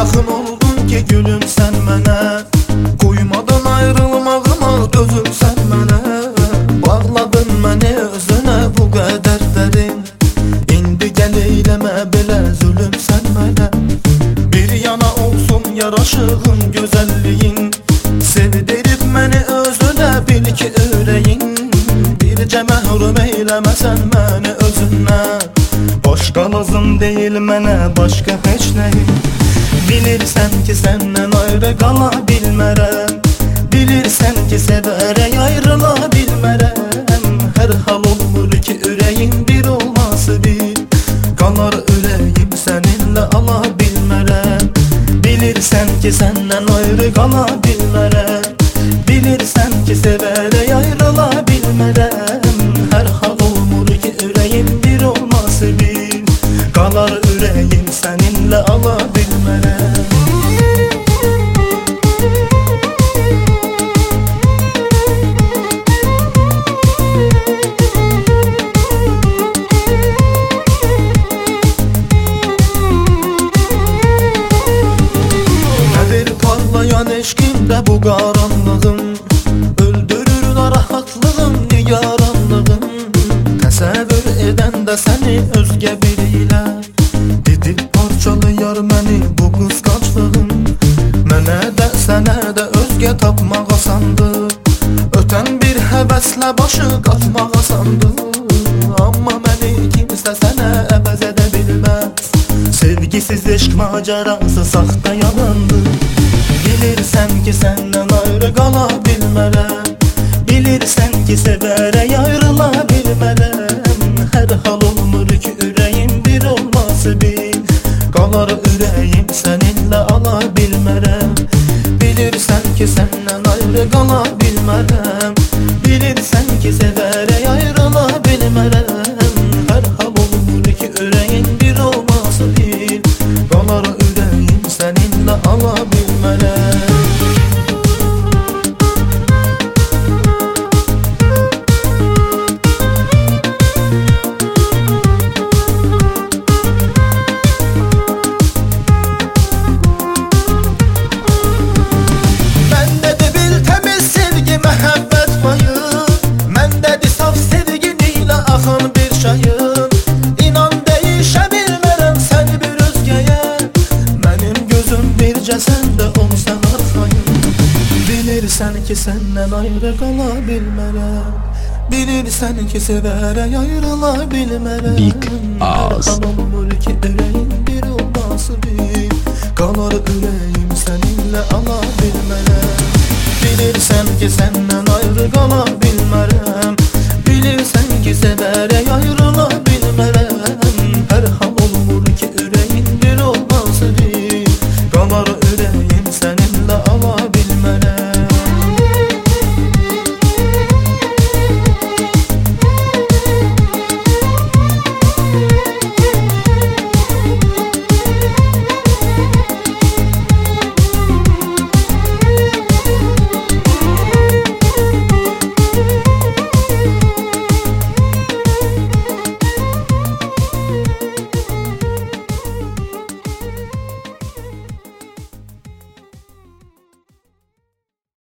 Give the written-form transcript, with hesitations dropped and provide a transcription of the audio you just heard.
yaxın oldun ki gülüm sən mənə, qoymadın ayrılmağıma dözüm sən mənə. Bağladın məni özünə bu qədər dərin, indi gəl eyləmə belə zulüm sən mənə. Bir yana olsun yaraşığın, gözəlliyin, sevdirib məni özünə bil ki ürəyin. Bircə məhrum eyləməsən məni özünə, başqa lazım deyil mənə, başqa heç nəyim. Bilirsən ki səndən ayrı qala bilmərəm, bilirsən ki sevərək ayrıla bilmərəm. Hər hal olmur ki ürəyim bir olması bil, qalar ürəyim səninlə ala bilmərəm. Bilirsən ki səndən ayrı qala bilmərəm, bilirsən ki sevərək ayrıla bilmərəm. Hər hal olmur ki ürəyim bir olması bil, qalar ürəyim səninlə ala bilmərəm. Eşqimdə bu qaranlığım, öldürür narahatlığım, nigaranlığım. Təsəvvür edəndə səni özgə biriyle, didib parçalayar məni bu qısqanclığım. Mənə də sənə də özgə tapmaq asandır, ötən bir həvəslə başı qatmaq asandır. Amma məni kimsə sənə əvəz edə bilməz, sevgisiz eşq macerası saxta yalandır. Bilirsən ki səndən ayrı qala bilmərəm, bilirsən ki sevərək ayrıla bilmərəm. Hər hal olmur ki ürəyim bir olması bil, qalar ürəyim səninlə ala bilmərəm. Bilirsən ki səndən ayrı qala bilmərəm, bilirsən ki sevərək ayrıla bilmərəm. Hər hal olmur ki ürəyim bir olması bil, qalar ürəyim səninlə ala bilmərəm. Bilirsən ki səndən ayrı qala bilmərəm, bilirsən ki sevərək ayrıla bilmərəm. Big Ağız. Hər hal olmur ki ürəyim